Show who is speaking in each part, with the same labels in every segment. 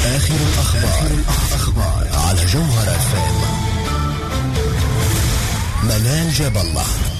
Speaker 1: آخر الأخبار على جوهر FM. منال جاب الله.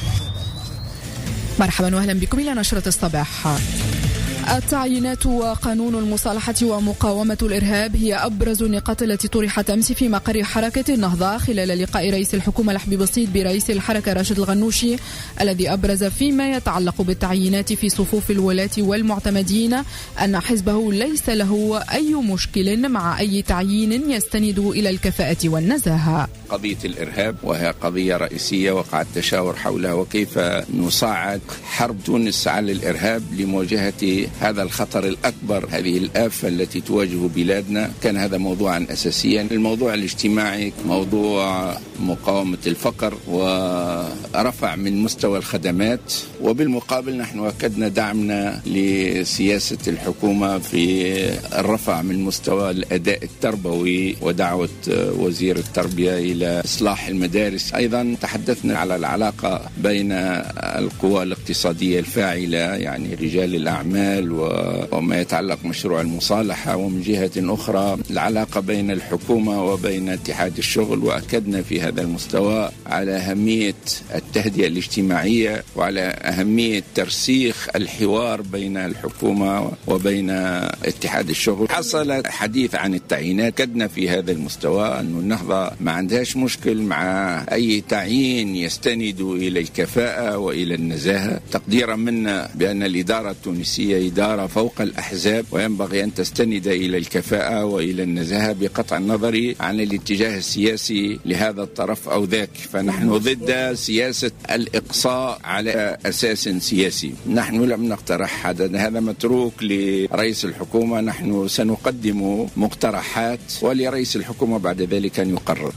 Speaker 2: مرحبا واهلا بكم إلى نشرة الصباح. التعيينات وقانون المصالحة ومقاومة الإرهاب هي أبرز النقاط التي طرحت أمس في مقر حركة النهضة خلال لقاء رئيس الحكومة لحبيب الصيد برئيس الحركة راشد الغنوشي، الذي أبرز فيما يتعلق بالتعيينات في صفوف الولاة والمعتمدين أن حزبه ليس له أي مشكل مع أي تعيين يستند إلى الكفاءة والنزاهة.
Speaker 3: قضية الإرهاب وهي قضية رئيسية وقع التشاور حولها، وكيف نصعد حرب تونس على الإرهاب لمواجهة هذا الخطر الأكبر، هذه الآفة التي تواجه بلادنا. كان هذا موضوعا أساسيا. الموضوع الاجتماعي موضوع مقاومة الفقر ورفع من مستوى الخدمات، وبالمقابل نحن أكدنا دعمنا لسياسة الحكومة في الرفع من مستوى الأداء التربوي ودعوة وزير التربية إلى إصلاح المدارس. أيضا تحدثنا على العلاقة بين القوى الاقتصادية الفاعلة، يعني رجال الأعمال وما يتعلق مشروع المصالحة، ومن جهة أخرى العلاقة بين الحكومة وبين اتحاد الشغل. وأكدنا في هذا المستوى على أهمية التهدئة الاجتماعية وعلى أهمية ترسيخ الحوار بين الحكومة وبين اتحاد الشغل. حصل حديث عن التعيينات. أكدنا في هذا المستوى أن النهضة ما عندهاش مشكل مع أي تعيين يستند إلى الكفاءة وإلى النزاهة، تقديرا منا بأن الإدارة التونسية إدارة فوق الأحزاب، وينبغي أن تستند إلى الكفاءة وإلى النزاهة بقطع النظر عن الاتجاه السياسي لهذا الطرف أو ذاك. فنحن ضد سياسة الإقصاء على أساس سياسي. نحن لم نقترح هذا متروك لرئيس الحكومة. نحن سنقدم مقترحات ولرئيس الحكومة بعد ذلك أن يقرر.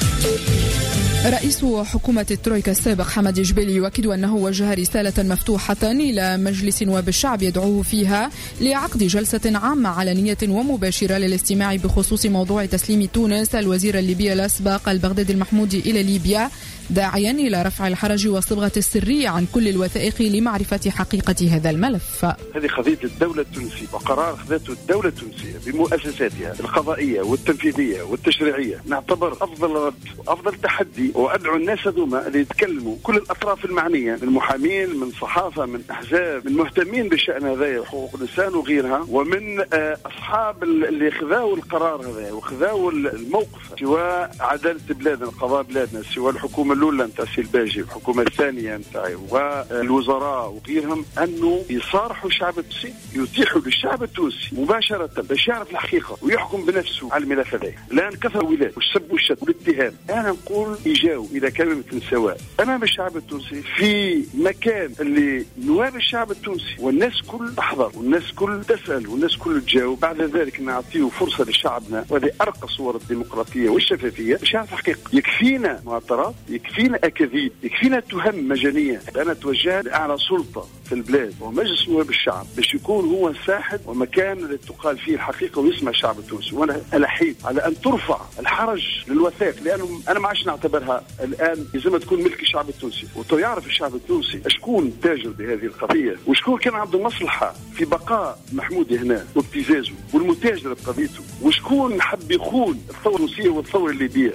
Speaker 2: رئيس حكومة الترويكا السابق حمد جبيلي يؤكد أنه وجه رسالة مفتوحة إلى مجلس نواب الشعب يدعوه فيها لعقد جلسة عامة علنية ومباشرة للاستماع بخصوص موضوع تسليم تونس الوزير الليبي الأسبق البغدادي المحمودي إلى ليبيا، داعيا إلى رفع الحرج والصبغة السرية عن كل الوثائق لمعرفة حقيقة هذا الملف.
Speaker 4: هذه قضية الدولة التونسية وقرار أخذته الدولة التونسية بمؤسساتها القضائية والتنفيذية والتشريعية. نعتبر أفضل رد وأفضل تحدي، وأدعو الناس ذوما اللي يتكلموا كل الأطراف المعنية، من محامين، من صحافة، من أحزاب، من مهتمين بالشأن هذا حقوق الإنسان وغيرها، ومن أصحاب اللي خذاوا القرار هذا وخذاوا الموقف، سواء عدالة بلادنا قضاء بلادنا، سواء الحكومة الأولى نتاع الباجي، الحكومة الثانية نتاعي والوزراء وغيرهم، أنه يصارحوا الشعب التونسي، يتيحوا للشعب التونسي مباشرة باش يعرف الحقيقة ويحكم بنفسه على الملف هذا. الآن كثر الولاء والسب والشتم والاتهام. أنا نقول يجاو إلى كلمة سواء أمام الشعب التونسي في مكان اللي نواب الشعب التونسي والناس كل تحضر والناس كل تسأل والناس كل تجاوب. بعد ذلك نعطيه فرصة لشعبنا، وهذه أرقى صور الديمقراطية والشفافية، باش يعرف الحقيقة. يكفينا معطرات، يكفينا أكاذيب، يكفينا تهم مجانية. أنا أتوجه لأعلى سلطة في البلاد ومجلس نواب الشعب باش يكون هو الساحد ومكان اللي تقال فيه الحقيقة ويسمع الشعب التونسي. وأنا ألحيت على أن ترفع الحرج للوثائق، لأنه أنا ما عادش نعتبرها الآن لازم تكون ملك الشعب التونسي، ويعرف الشعب التونسي شكون تاجر بهذه القضية وشكون كان عنده مصلحة في بقاء محمود هنا وابتزازه والمتاجر بقضيته، وشكون حب يخون الثورة التونسية والثورة الليبية.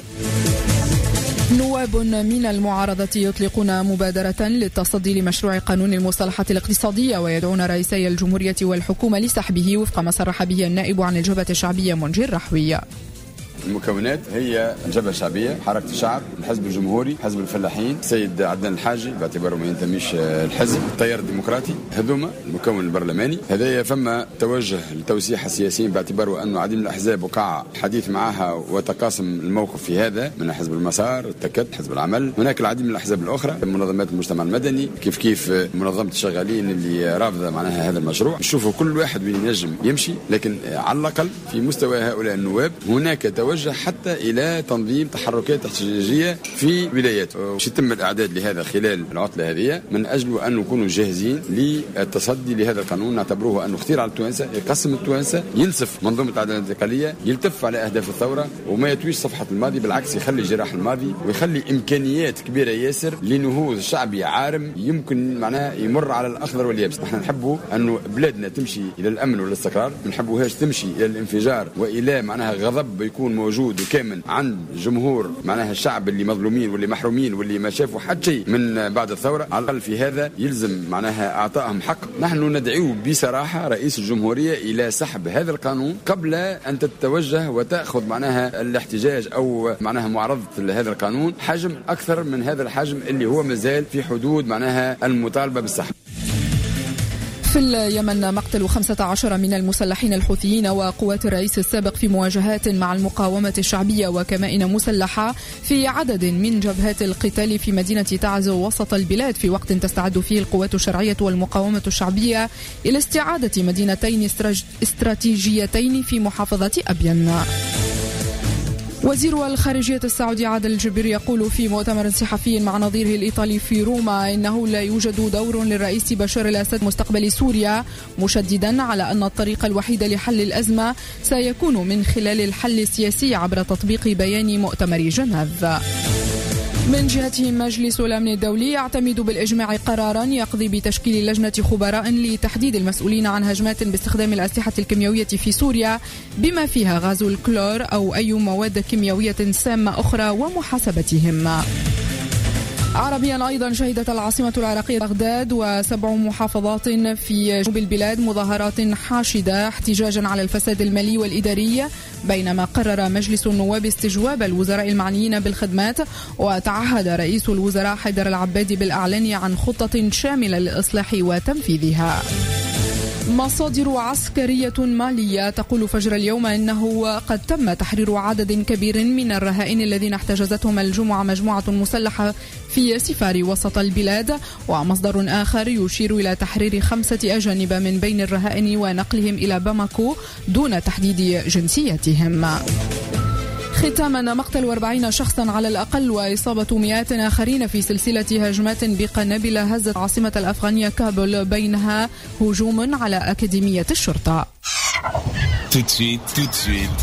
Speaker 2: نواب من المعارضة يطلقون مبادرة للتصدي لمشروع قانون المصالحة الاقتصادية، ويدعون رئيسي الجمهورية والحكومة لسحبه وفق ما صرح به النائب عن الجبهة الشعبية منجي الرحوي.
Speaker 5: المكونات هي الجبهة الشعبية، حركة الشعب، الحزب الجمهوري، حزب الفلاحين، السيد عدنان الحاجي باعتباره ما ينتميش الحزب، التيار الديمقراطي، هذوما المكون البرلماني. هذايا فما توجه لتوسيح السياسيين باعتباره أنه عديد من الأحزاب وقع حديث معها وتقاسم الموقف في هذا، من حزب المسار، التكت، حزب العمل. هناك العديد من الأحزاب الأخرى، منظمات المجتمع المدني، كيف منظمة الشغالين اللي رافضة معناها هذا المشروع. نشوفوا كل واحد وين ينجم يمشي، لكن على الأقل في مستوى هؤلاء النواب هناك توجه يتوجه حتى إلى تنظيم تحركات احتجاجية في ولايات. يتم الإعداد لهذا خلال العطلة هذه من أجل أن نكونوا جاهزين للتصدي لهذا القانون. نعتبروه أنه خطير على التوانسة، يقسم التوانسة، ينسف منظومة العدالة الانتقالية، يلتف على أهداف الثورة وما يتويش صفحة الماضي، بالعكس يخلي جراح الماضي ويخلي إمكانيات كبيرة ياسر لنهوض شعبي عارم يمكن معناها يمر على الأخضر واليابس. نحن نحبوا أنه بلادنا تمشي إلى الأمن والاستقرار، ما نحبوهاش تمشي إلى الانفجار وإلى معناها غضب يكون موجود وكامن عند جمهور معناها الشعب اللي مظلومين واللي محرومين واللي ما شافوا حتى شيء من بعد الثورة. على الأقل في هذا يلزم معناها أعطائهم حق. نحن ندعو بصراحة رئيس الجمهورية إلى سحب هذا القانون قبل أن تتوجه وتأخذ معناها الاحتجاج أو معناها معارضة هذا القانون حجم أكثر من هذا الحجم اللي هو مازال في حدود معناها المطالبة بالسحب.
Speaker 2: في اليمن مقتل 15 من المسلحين الحوثيين وقوات الرئيس السابق في مواجهات مع المقاومة الشعبية وكمائن مسلحة في عدد من جبهات القتال في مدينة تعزو وسط البلاد، في وقت تستعد فيه القوات الشرعية والمقاومة الشعبية إلى استعادة مدينتين استراتيجيتين في محافظة أبين. وزير الخارجية السعودي عادل الجبير يقول في مؤتمر صحفي مع نظيره الإيطالي في روما إنه لا يوجد دور للرئيس بشار الأسد مستقبل سوريا، مشددا على أن الطريق الوحيد لحل الأزمة سيكون من خلال الحل السياسي عبر تطبيق بيان مؤتمر جنيف. من جهته مجلس الأمن الدولي يعتمد بالإجماع قرارا يقضي بتشكيل لجنة خبراء لتحديد المسؤولين عن هجمات باستخدام الأسلحة الكيميائية في سوريا بما فيها غاز الكلور أو أي مواد كيميائية سامة أخرى ومحاسبتهم. عربيا أيضا شهدت العاصمة العراقية بغداد و7 محافظات في جنوب البلاد مظاهرات حاشدة احتجاجا على الفساد المالي والإداري، بينما قرر مجلس النواب استجواب الوزراء المعنيين بالخدمات، وتعهد رئيس الوزراء حيدر العبادي بالإعلان عن خطة شاملة للإصلاح وتنفيذها. مصادر عسكرية مالية تقول فجر اليوم أنه قد تم تحرير عدد كبير من الرهائن الذين احتجزتهم الجمعة مجموعة مسلحة في سفار وسط البلاد، ومصدر آخر يشير إلى تحرير 5 أجانب من بين الرهائن ونقلهم إلى باماكو دون تحديد جنسيتهم. ختاما مقتل 40 شخصا على الأقل وإصابة مئات آخرين في سلسلة هجمات بقنابل هزت عاصمة الأفغانية كابول، بينها هجوم على أكاديمية الشرطة.
Speaker 1: Tout de suite,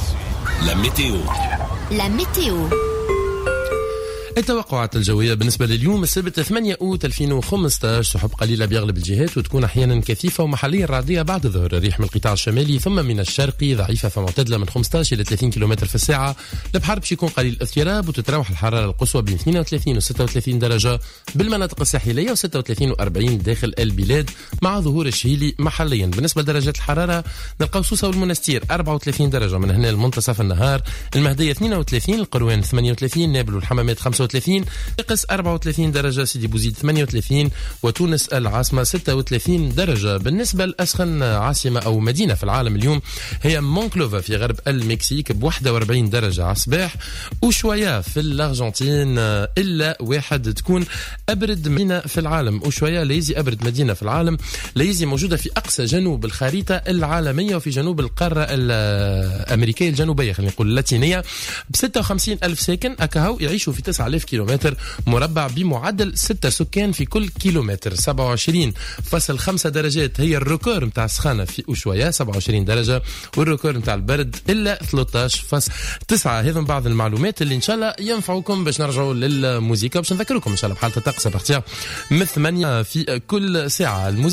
Speaker 1: la météo.
Speaker 6: التوقعات الجوية بالنسبة لليوم السبت 8 أوت 2015 سحب قليلة بيغلب الجهات وتكون أحيانا كثيفة ومحليا رعدية بعد الظهر. الريح من القطاع الشمالي ثم من الشرقي ضعيفة فمعتدلة من 15 إلى 30 كم في الساعة. البحر باش يكون قليل الاضطراب وتتراوح الحرارة القصوى بين 32 و 36 درجة بالمناطق الساحلية و 36 و 40 داخل البلاد مع ظهور الشهيلي محليا. بالنسبة لدرجات الحرارة نلقاو سوسة والمنستير 34 درجة من هنا لمنتصف النهار، المهدية 32، القروان 38، نابل والحمامات 35، نقص 34 درجة، سيدي بوزيد 38، وتونس العاصمة 36 درجة. بالنسبة لأسخن عاصمة أو مدينة في العالم اليوم هي مونكلوفا في غرب المكسيك ب 41 درجة على الصباح، وشوية في الأرجنتين إلا واحد تكون أبرد مدينة في العالم، وشوية ليزي أبرد مدينة في العالم. ليزي موجودة في أقصى جنوب الخريطة العالمية وفي جنوب القارة الأمريكية الجنوبية، خلينا نقول اللاتينية، ب 56 ألف ساكن أكاهو يعيشوا في 9000 كيلومتر مربع بمعدل 6 سكان في كل كيلومتر. 27.5 درجات هي الركور متاع السخانة في أوشوايا 27 درجة، والركور متاع البرد إلا 13.9. هذا بعض المعلومات اللي إن شاء الله ينفعوكم باش نرجعوا للموسيقى، باش نذكركم إن شاء الله بحالة الطقس بارتيا من 8 في كل ساعة.